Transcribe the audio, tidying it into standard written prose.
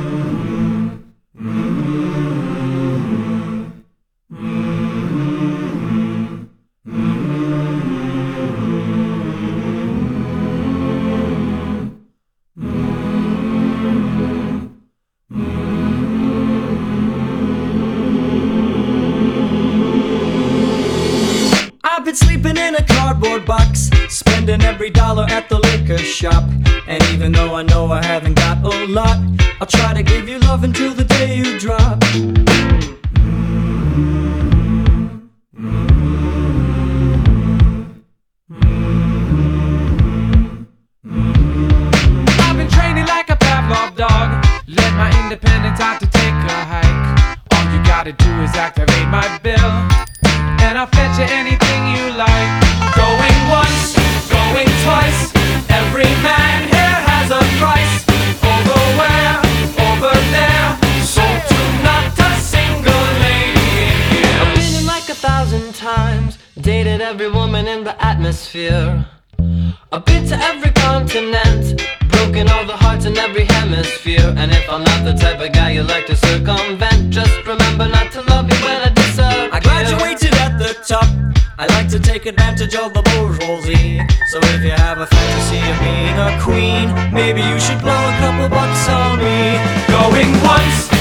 I've been sleeping in a cardboard box, spending every dollar at the liquor shop. And even though I know I haven't got a lot, I'll try to give you love until the day you drop. I've been training like a Pavlov dog, let my independence out to take a hike. All you gotta do is activate my bill, and I'll fetch you anything you like. Going once, going twice, every man here has a price. Over where? Over there. Sold to not a single lady in here. I've been in like 1,000 times, dated every woman in the atmosphere. I've been to every continent, broken all the hearts in every hemisphere. And if I'm not the type of guy you like to circumvent, just remember not to love me when I disappear. I graduated at the top, I like to take advantage of the bourgeoisie. So if you have a fantasy of being a queen, maybe you should blow a couple bucks on me. Going once,